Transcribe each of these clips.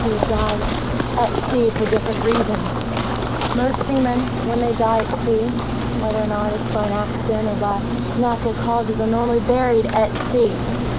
who died at sea for different reasons. Most seamen, when they die at sea, whether or not it's by an accident or by natural causes, are normally buried at sea.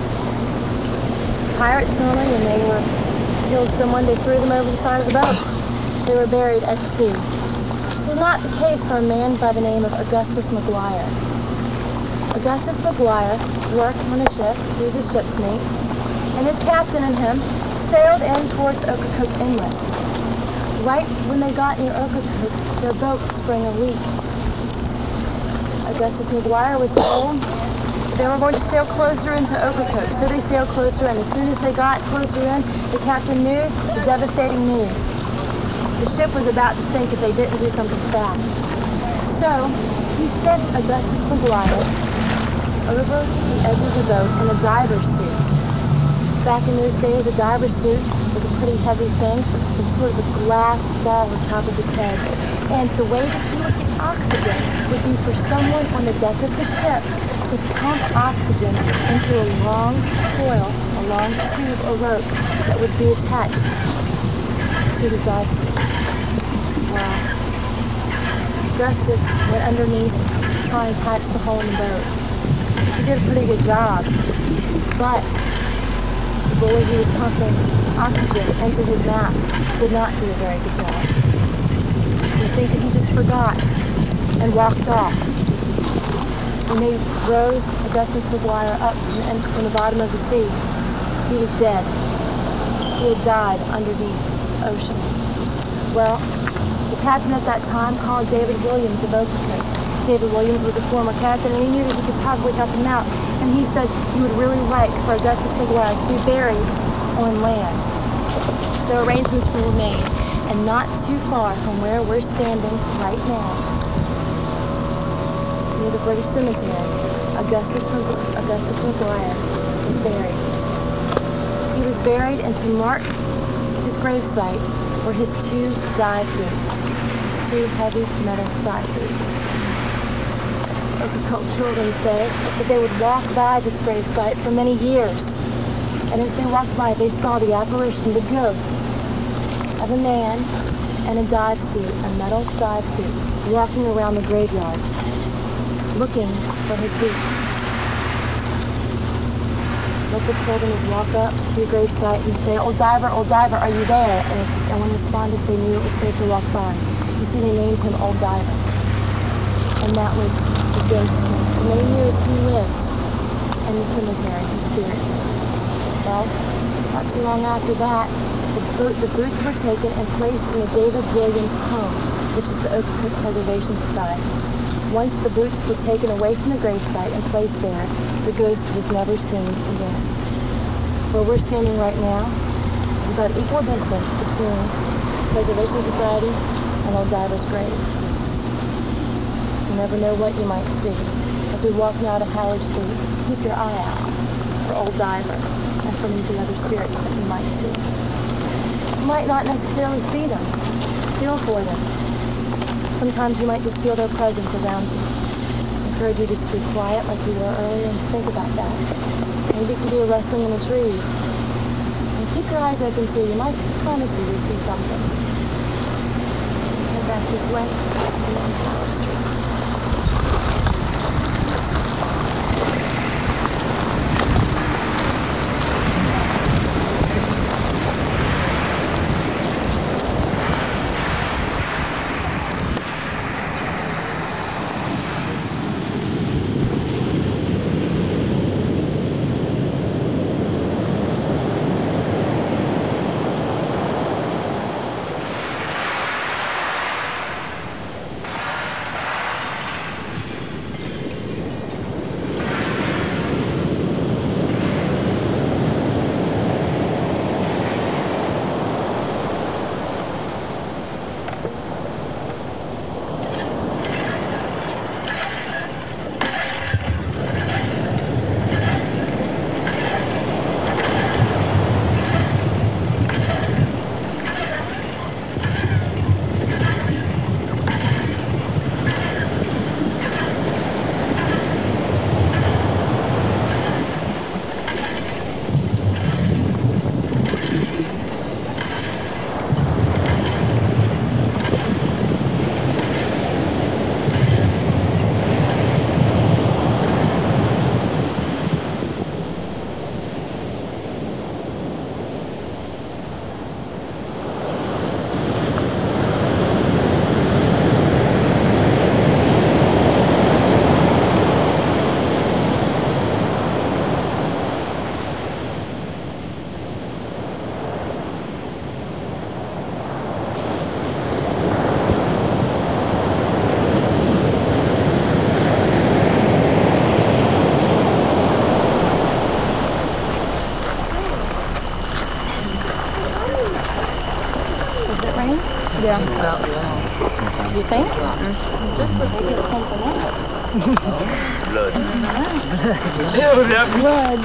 Pirates normally, when they killed someone, they threw them over the side of the boat. They were buried at sea. This was not the case for a man by the name of Augustus McGuire. Augustus McGuire worked on a ship. He was a ship's mate, and his captain and him sailed in towards Ocracoke Inlet. Right when they got near Ocracoke, their boat sprang a leak. Augustus McGuire was told they were going to sail closer into Ocracoke, so they sailed closer in. As soon as they got closer in, the captain knew the devastating news. The ship was about to sink if they didn't do something fast. So he sent Augustus McGuire over the edge of the boat in a diver's suit. Back in those days, a diver's suit was a pretty heavy thing with sort of a glass ball on top of his head. And the way that he would get oxygen would be for someone on the deck of the ship to pump oxygen into a long coil, a long tube or rope that would be attached to his dive suit. Wow. Augustus went underneath to try and patch the hole in the boat. He did a pretty good job, but the buoy he was pumping oxygen into his mask did not do a very good job. You think that he just forgot and walked off. When they rose Augustus McGuire up from the bottom of the sea, he was dead. He had died underneath the ocean. Well, the captain at that time called David Williams of Ocracoke. David Williams was a former captain, and he knew that he could probably help him out. And he said he would really like for Augustus McGuire to be buried on land. So arrangements were made, and not too far from where we're standing right now, near the British Cemetery, Augustus McGuire was buried. He was buried, and to mark his gravesite were his two dive boots, his two heavy metal dive boots. Ocracoke children say that they would walk by this gravesite for many years, and as they walked by, they saw the apparition, the ghost of a man in a dive suit, a metal dive suit, walking around the graveyard, looking for his boots. Local children would walk up to the gravesite and say, old diver, are you there?" And if no one responded, they knew it was safe to walk by. You see, they named him Old Diver. And that was the ghost name. For many years he lived in the cemetery, his spirit did. Well, not too long after that, the boots were taken and placed in the David Williams home, which is the Ocracoke Preservation Society. Once the boots were taken away from the gravesite and placed there, the ghost was never seen again. Where we're standing right now is about equal distance between Preservation Society and Old Diver's grave. You never know what you might see. As we walk now to Howard Street, keep your eye out for Old Diver and for the other spirits that you might see. You might not necessarily see them. Feel for them. Sometimes you might just feel their presence around you. I encourage you just to be quiet like you were earlier and just think about that. Maybe it could be a rustling in the trees. And keep your eyes open too. You might promise you to see something. Head back this way along Howard Street. Yeah. She smelled wrong. You think? Just a Maybe it's something else. Blood. Blood.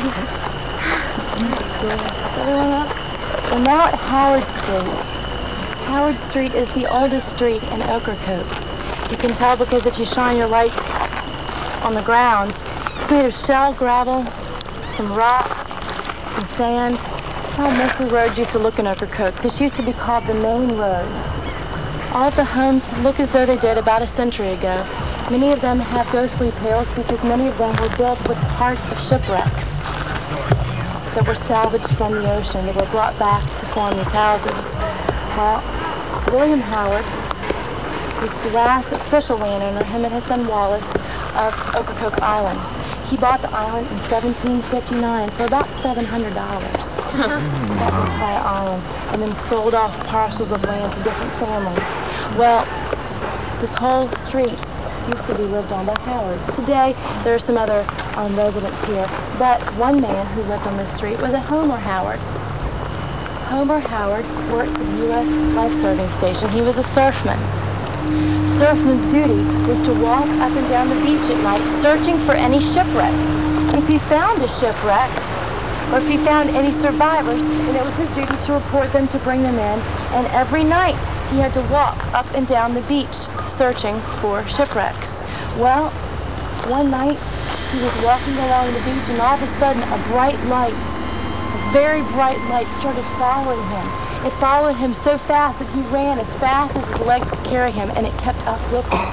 Is everyone up? We're now at Howard Street. Howard Street is the oldest street in Ocracoke. You can tell because if you shine your lights on the ground, it's made of shell, gravel, some rock, some sand. How most of the roads used to look in Ocracoke. This used to be called the main road. All of the homes look as though they did about a century ago. Many of them have ghostly tales because many of them were built with parts of shipwrecks that were salvaged from the ocean, that were brought back to form these houses. Well, William Howard was the last official landowner, him and his son Wallace, of Ocracoke Island. He bought the island in 1759 for about $700. That entire island, and then sold off parcels of land to different families. Well, this whole street used to be lived on by Howards. Today, there are some other residents here, but one man who lived on this street was a Homer Howard. Homer Howard worked for the U.S. Life Serving Station. He was a surfman. Surfman's duty was to walk up and down the beach at night searching for any shipwrecks. If he found a shipwreck, or if he found any survivors, then it was his duty to report them, to bring them in, and every night he had to walk up and down the beach searching for shipwrecks. Well, one night he was walking along the beach and all of a sudden a bright light, a very bright light, started following him. It followed him so fast that he ran as fast as his legs could carry him, and it kept up with him.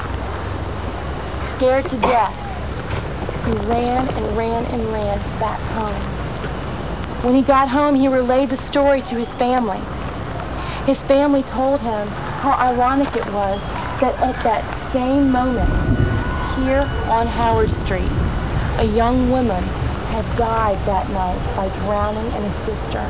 Scared to death, he ran and ran and ran back home. When he got home, he relayed the story to his family. His family told him how ironic it was that at that same moment, here on Howard Street, a young woman had died that night by drowning in a cistern.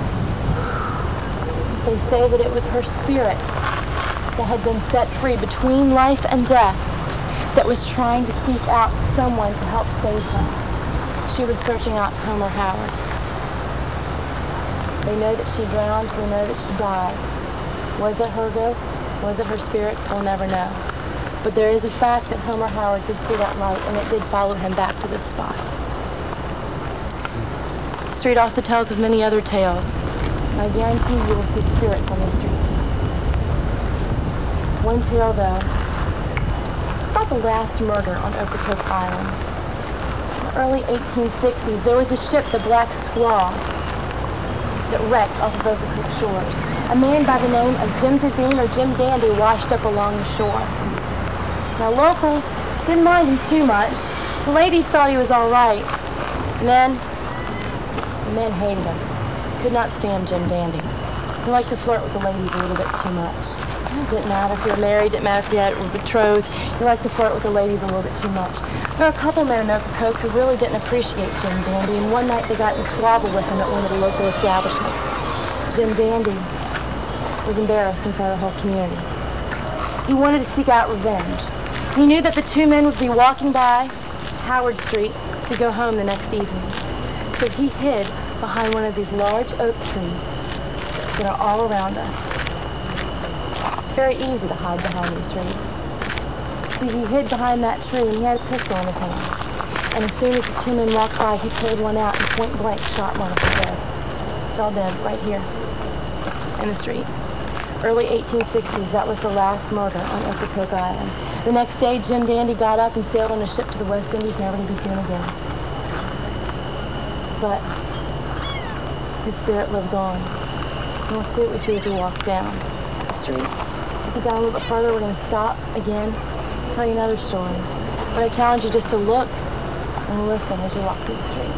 They say that it was her spirit that had been set free between life and death that was trying to seek out someone to help save her. She was searching out Homer Howard. They know that she drowned. We know that she died. Was it her ghost? Was it her spirit? We'll never know. But there is a fact that Homer Howard did see that light, and it did follow him back to this spot. The street also tells of many other tales. I guarantee you will see spirits on this street. One tale, though, it's about the last murder on Ocracoke Island. In the early 1860s, there was a ship, the Black Squaw, that wrecked off of Ocracoke shores. A man by the name of Jim Devine or Jim Dandy washed up along the shore. Now, locals didn't mind him too much. The ladies thought he was all right. Men hated him. Could not stand Jim Dandy. He liked to flirt with the ladies a little bit too much. Didn't matter if you were married, didn't matter if you were betrothed. He liked to flirt with the ladies a little bit too much. There were a couple men in Ocracoke who really didn't appreciate Jim Dandy, and one night they got in a squabble with him at one of the local establishments. Jim Dandy was embarrassed in front of the whole community. He wanted to seek out revenge. He knew that the two men would be walking by Howard Street to go home the next evening. So he hid behind one of these large oak trees that are all around us. It's very easy to hide behind these trees. See, he hid behind that tree and he had a pistol in his hand. And as soon as the two men walked by, he pulled one out and point blank shot one of them dead. Fell dead right here in the street. Early 1860s, that was the last murder on Ocracoke Island. The next day, Jim Dandy got up and sailed on a ship to the West Indies, never to be seen again. But his spirit lives on. And we'll see what we see as we walk down the street. Get down a little bit further, we're going to stop again, tell you another story. But I challenge you just to look and listen as you walk through the street.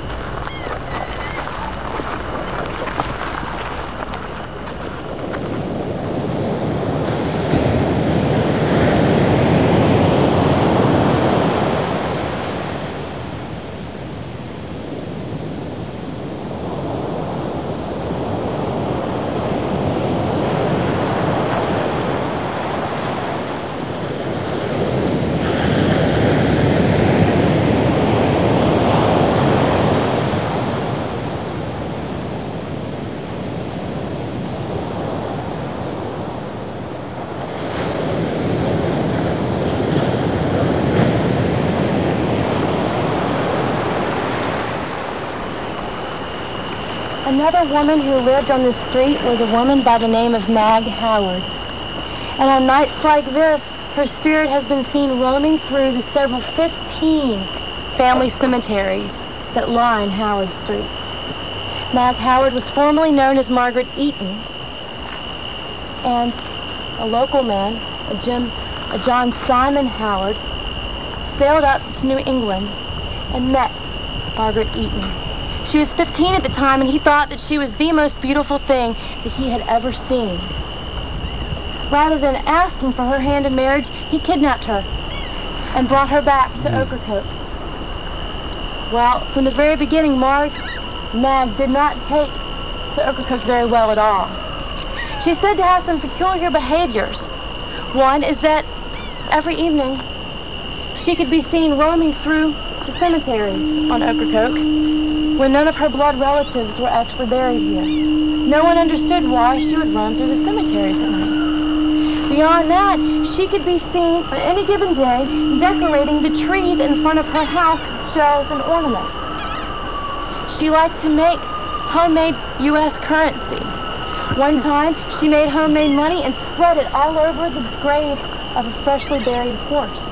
Another woman who lived on this street was a woman by the name of Mag Howard. And on nights like this, her spirit has been seen roaming through the several 15 family cemeteries that line Howard Street. Mag Howard was formerly known as Margaret Eaton, and a local man, a John Simon Howard, sailed up to New England and met Margaret Eaton. She was 15 at the time, and he thought that she was the most beautiful thing that he had ever seen. Rather than asking for her hand in marriage, he kidnapped her and brought her back to Ocracoke. Well, from the very beginning, Mag did not take to Ocracoke very well at all. She's said to have some peculiar behaviors. One is that every evening she could be seen roaming through the cemeteries on Ocracoke when none of her blood relatives were actually buried here. No one understood why she would roam through the cemeteries at night. Beyond that, she could be seen on any given day decorating the trees in front of her house with shells and ornaments. She liked to make homemade U.S. currency. One time, she made homemade money and spread it all over the grave of a freshly buried horse.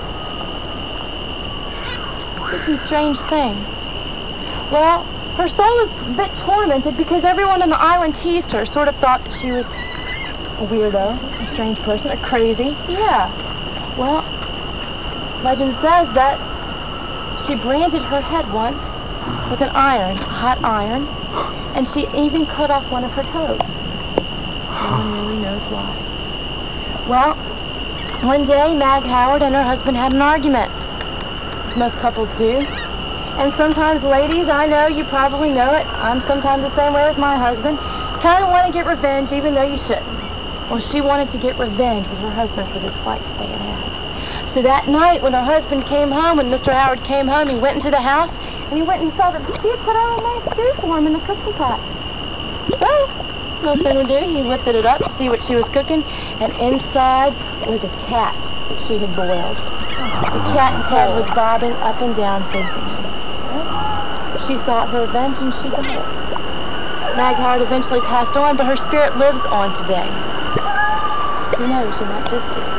Did some strange things. Well, her soul was a bit tormented because everyone on the island teased her, sort of thought that she was a weirdo, a strange person, a crazy. Yeah. Well, legend says that she branded her head once with an iron, a hot iron, and she even cut off one of her toes. No one really knows why. Well, one day Mag Howard and her husband had an argument, as most couples do. And sometimes, ladies, I know you probably know it, I'm sometimes the same way with my husband, kind of want to get revenge even though you shouldn't. Well, she wanted to get revenge with her husband for this fight that they had had. So that night when her husband came home, when Mr. Howard came home, he went into the house and he went and saw that she had put out a nice stew for him in the cooking pot. So, no sooner did he lifted it up to see what she was cooking, and inside was a cat that she had boiled. The cat's head was bobbing up and down facing him. She sought her revenge and she got it. Mag Howard eventually passed on, but her spirit lives on today. Who knows, you might just see.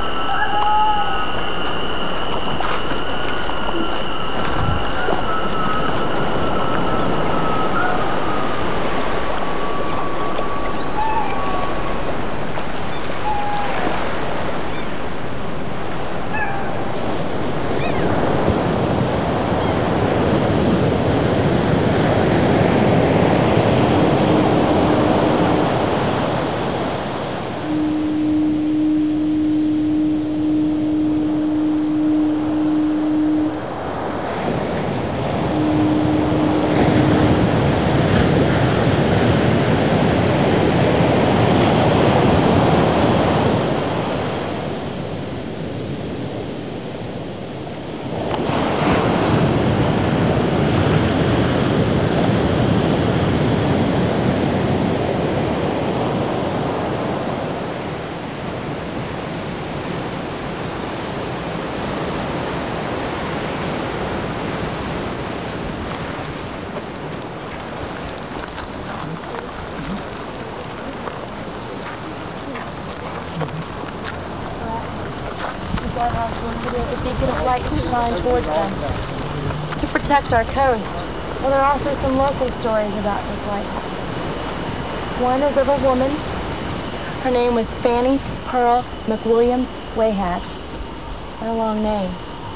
A beacon of light to shine towards them, to protect our coast. Well, there are also some local stories about this lighthouse. One is of a woman. Her name was Fanny Pearl McWilliams Wayhat. What a long name.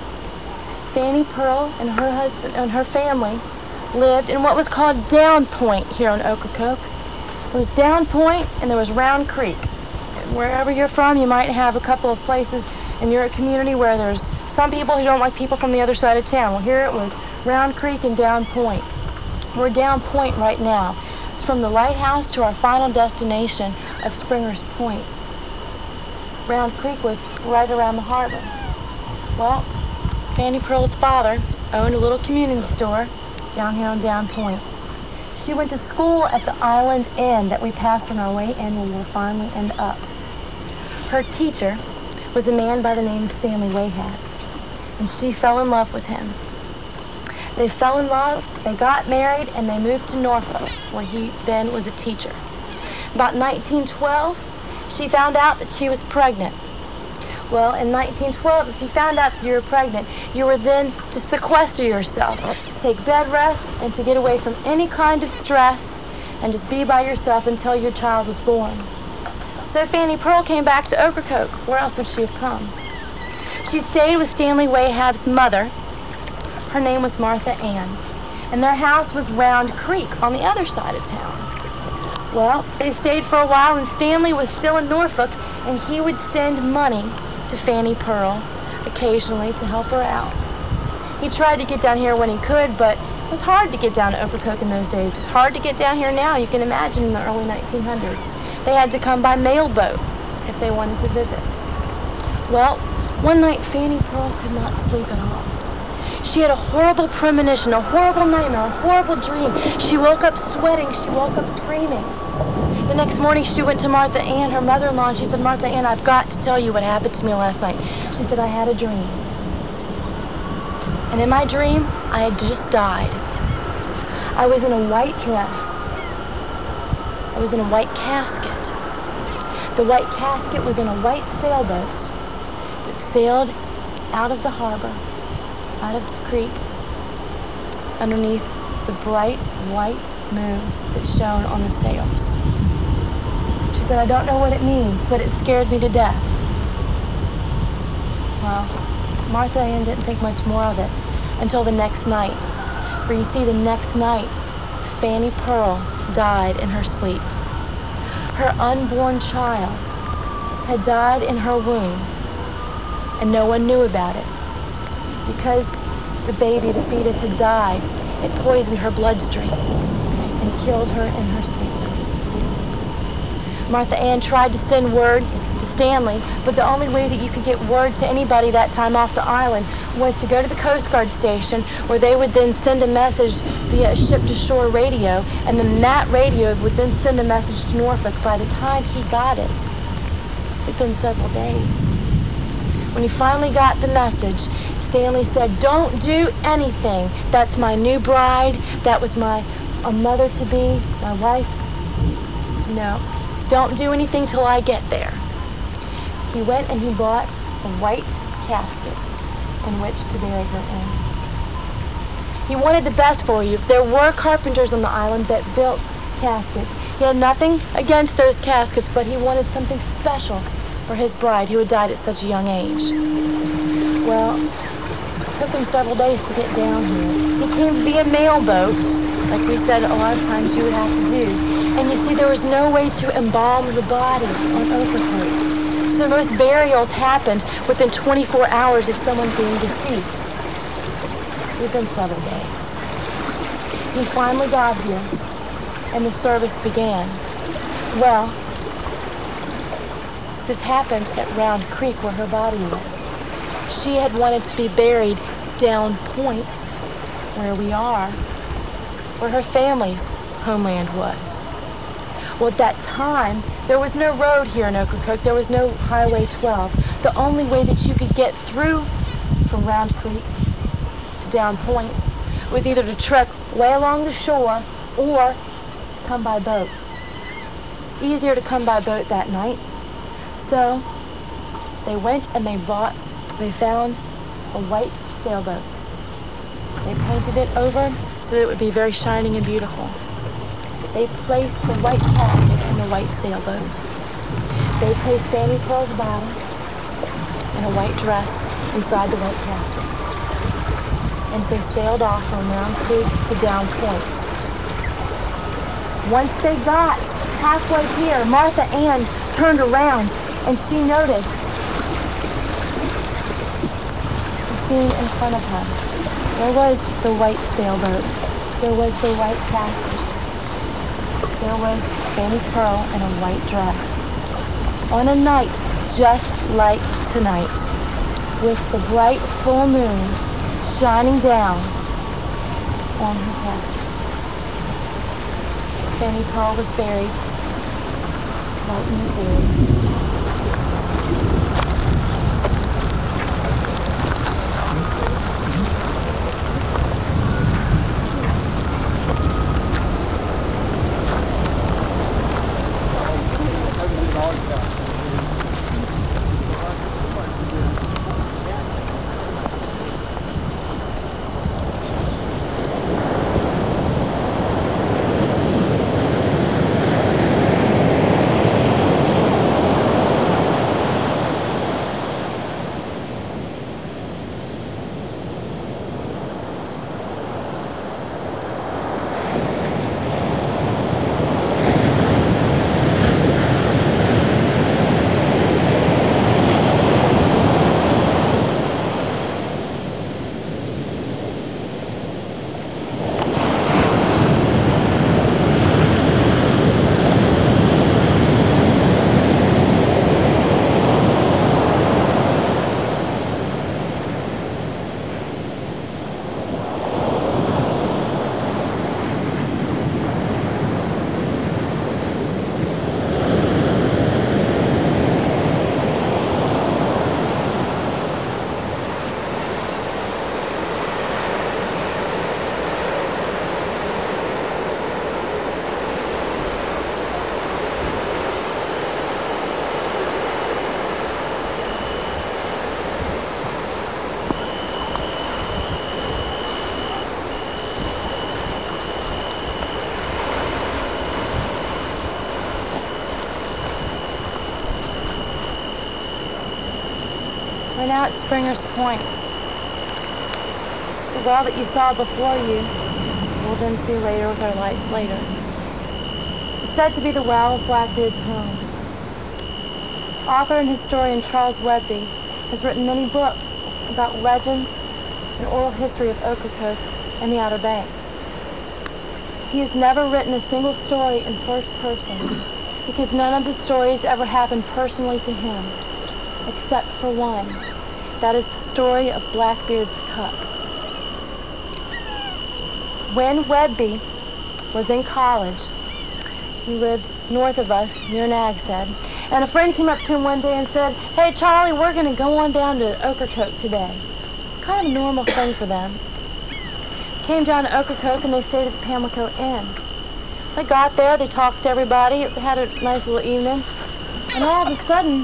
Fanny Pearl and her husband and her family lived in what was called Down Point here on Ocracoke. There was Down Point and there was Round Creek. And wherever you're from, you might have a couple of places in your community where there's some people who don't like people from the other side of town. Well, here it was Round Creek and Down Point. We're Down Point right now. It's from the lighthouse to our final destination of Springer's Point. Round Creek was right around the harbor. Well, Fanny Pearl's father owned a little community store down here on Down Point. She went to school at the Island Inn that we passed on our way in when we will finally end up. Her teacher was a man by the name of Stanley Wayhat, and she fell in love with him. They fell in love, they got married, and they moved to Norfolk, where he then was a teacher. About 1912, she found out that she was pregnant. Well, in 1912, if you found out that you were pregnant, you were then to sequester yourself, to take bed rest, and to get away from any kind of stress, and just be by yourself until your child was born. So Fanny Pearl came back to Ocracoke. Where else would she have come? She stayed with Stanley Wahab's mother. Her name was Martha Ann, and their house was Round Creek on the other side of town. Well, they stayed for a while, and Stanley was still in Norfolk, and he would send money to Fanny Pearl occasionally to help her out. He tried to get down here when he could, but it was hard to get down to Ocracoke in those days. It's hard to get down here now. You can imagine in the early 1900s. They had to come by mail boat if they wanted to visit. Well, one night Fanny Pearl could not sleep at all. She had a horrible premonition, a horrible nightmare, a horrible dream. She woke up sweating. She woke up screaming. The next morning, she went to Martha Ann, her mother-in-law, and she said, "Martha Ann, I've got to tell you what happened to me last night." She said, "I had a dream. And in my dream, I had just died. I was in a white dress. I was in a white casket. The white casket was in a white sailboat that sailed out of the harbor, out of the creek, underneath the bright white moon that shone on the sails." She said, "I don't know what it means, but it scared me to death." Well, Martha Ann didn't think much more of it until the next night. For you see, the next night, Fanny Pearl died in her sleep. Her unborn child had died in her womb, and no one knew about it. Because the baby, the fetus, had died, it poisoned her bloodstream and killed her in her sleep. Martha Ann tried to send word to Stanley, but the only way that you could get word to anybody that time off the island was to go to the Coast Guard station, where they would then send a message via a ship-to-shore radio, and then that radio would then send a message to Norfolk. By the time he got it, it'd been several days. When he finally got the message, Stanley said, "Don't do anything. That's my new bride. That was my mother-to-be, my wife. No, don't do anything till I get there." He went and he bought a white casket in which to bury her in. He wanted the best for you. There were carpenters on the island that built caskets. He had nothing against those caskets, but he wanted something special for his bride who had died at such a young age. Well, it took him several days to get down here. He came via mail boat, like we said a lot of times you would have to do. And you see, there was no way to embalm the body on Ocracoke. So most burials happened within 24 hours of someone being deceased. Within several days. He finally got here, and the service began. Well, this happened at Round Creek, where her body was. She had wanted to be buried down point, where we are, where her family's homeland was. Well, at that time, there was no road here in Ocracoke. There was no Highway 12. The only way that you could get through from Round Creek to Down Point was either to trek way along the shore or to come by boat. It's easier to come by boat that night. So they went and they found a white sailboat. They painted it over so that it would be very shining and beautiful. They placed the white casket in the white sailboat. They placed Fanny Pearl's body in a white dress inside the white casket. And they sailed off from Round Creek to Down Point. Once they got halfway here, Martha Ann turned around and she noticed the scene in front of her. There was the white sailboat. There was the white casket. There was Fanny Pearl in a white dress. On a night just like tonight, with the bright full moon shining down on her casket. Fanny Pearl was buried right in this area. We're now at Springer's Point. The well that you saw before you, we'll then see later with our lights later, is said to be the well of Blackbeard's home. Author and historian Charles Webby has written many books about legends and oral history of Ocracoke and the Outer Banks. He has never written a single story in first person because none of the stories ever happened personally to him, except for one. That is the story of Blackbeard's Cup. When Webby was in college, he lived north of us, near Nag's Head, and a friend came up to him one day and said, "Hey, Charlie, we're going to go on down to Ocracoke today." It's kind of a normal thing for them. Came down to Ocracoke and they stayed at the Pamlico Inn. They got there, they talked to everybody, had a nice little evening, and all of a sudden,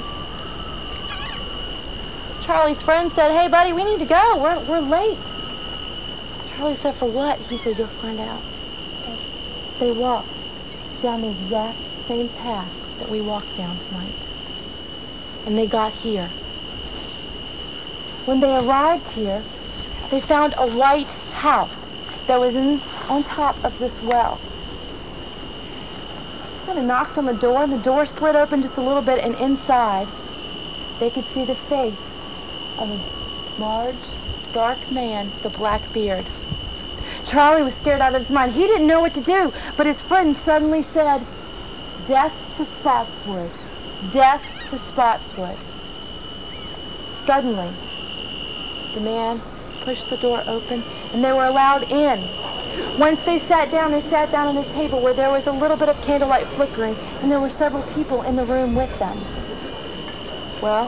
Charlie's friend said, "Hey, buddy, we need to go. We're late." Charlie said, "For what?" He said, "You'll find out." They walked down the exact same path that we walked down tonight. And they got here. When they arrived here, they found a white house that was on top of this well. They knocked on the door, and the door slid open just a little bit, and inside, they could see the face of a large, dark man with a black beard. Charlie was scared out of his mind. He didn't know what to do, but his friend suddenly said, "Death to Spotswood, death to Spotswood." Suddenly, the man pushed the door open, and they were allowed in. Once they sat down at a table where there was a little bit of candlelight flickering, and there were several people in the room with them. Well,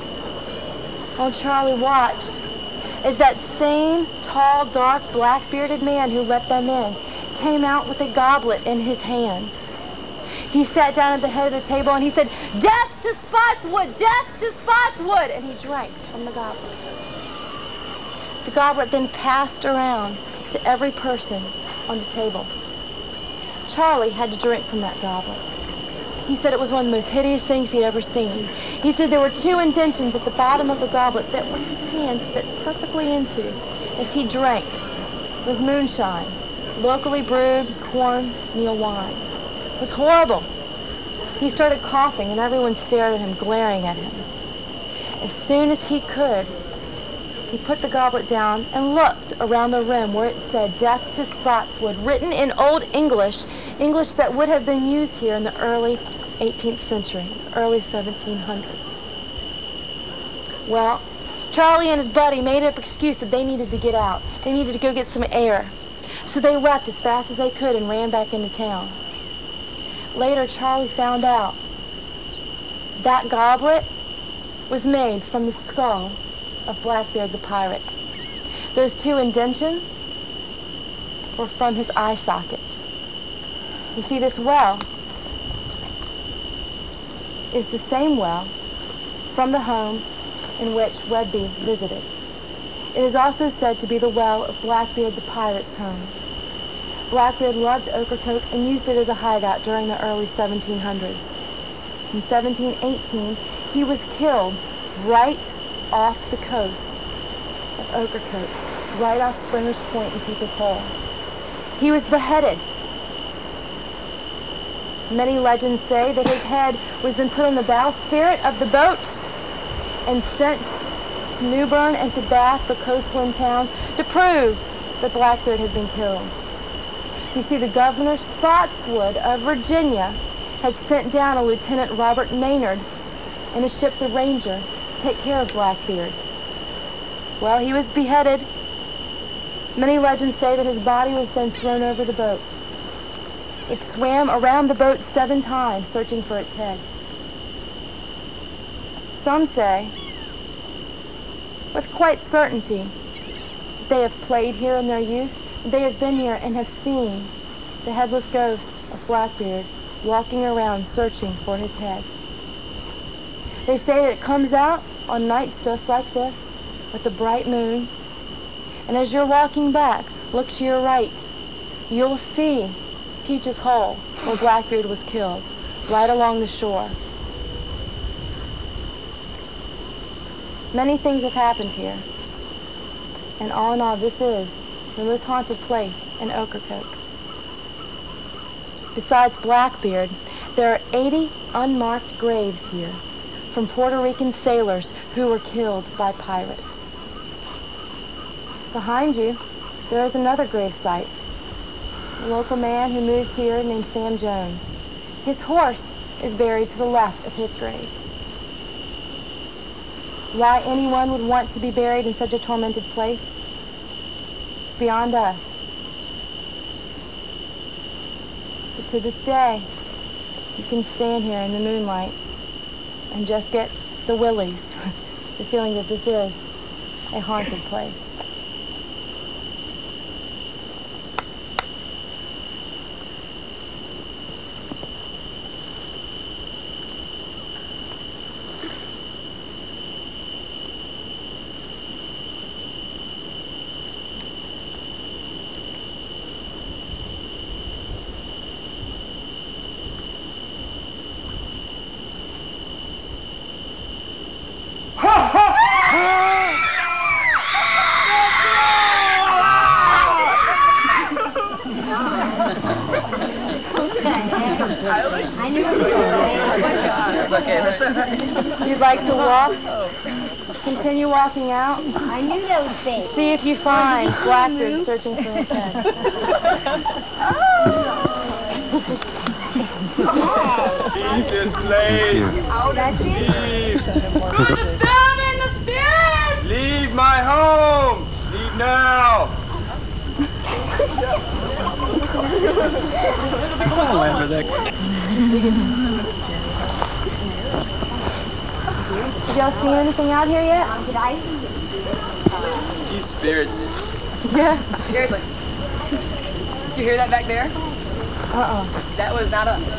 old Charlie watched as that same tall, dark, black-bearded man who let them in came out with a goblet in his hands. He sat down at the head of the table and he said, "Death to Spotswood! Death to Spotswood!" And he drank from the goblet. The goblet then passed around to every person on the table. Charlie had to drink from that goblet. He said it was one of the most hideous things he'd ever seen. He said there were 2 indentions at the bottom of the goblet that his hands fit perfectly into as he drank. It was moonshine, locally brewed cornmeal wine. It was horrible. He started coughing, and everyone stared at him, glaring at him. As soon as he could, he put the goblet down and looked around the rim where it said, "Death to Spotswood," written in Old English, English that would have been used here in the early 18th century, early 1700s. Well, Charlie and his buddy made up an excuse that they needed to get out. They needed to go get some air. So they left as fast as they could and ran back into town. Later, Charlie found out that goblet was made from the skull of Blackbeard the pirate. Those 2 indentions were from his eye sockets. You see, this well is the same well from the home in which Webby visited. It is also said to be the well of Blackbeard the pirate's home. Blackbeard loved Ocracoke and used it as a hideout during the early 1700s. In 1718, he was killed right off the coast of Ocracoke, right off Springer's Point and Teach's Hole. He was beheaded. Many legends say that his head was then put on the bowsprit of the boat and sent to Newbern and to Bath, the coastland town, to prove that Blackbeard had been killed. You see, the Governor Spotswood of Virginia had sent down a Lieutenant Robert Maynard in a ship, the Ranger, to take care of Blackbeard. Well, he was beheaded. Many legends say that his body was then thrown over the boat. It swam around the boat 7 times, searching for its head. Some say, with quite certainty, they have played here in their youth. They have been here and have seen the headless ghost of Blackbeard walking around searching for his head. They say that it comes out on nights just like this with the bright moon. And as you're walking back, look to your right. You'll see Teach's Hole, where Blackbeard was killed, right along the shore. Many things have happened here. And all in all, this is the most haunted place in Ocracoke. Besides Blackbeard, there are 80 unmarked graves here from Puerto Rican sailors who were killed by pirates. Behind you, there is another grave site. A local man who moved here named Sam Jones. His horse is buried to the left of his grave. Why anyone would want to be buried in such a tormented place? It's beyond us. But to this day, you can stand here in the moonlight and just get the willies, the feeling that this is a haunted place. I knew it was okay. That's okay, that's okay. You'd like to walk? Continue walking out. I knew those things. See if you find Blackbeard searching for his head. Leave this place. That's it. Leave. We're disturbing the spirits! Leave my home. Leave now. Have y'all seen anything out here yet? Did I? You spirits. Yeah. Seriously. Did you hear that back there? That was not us.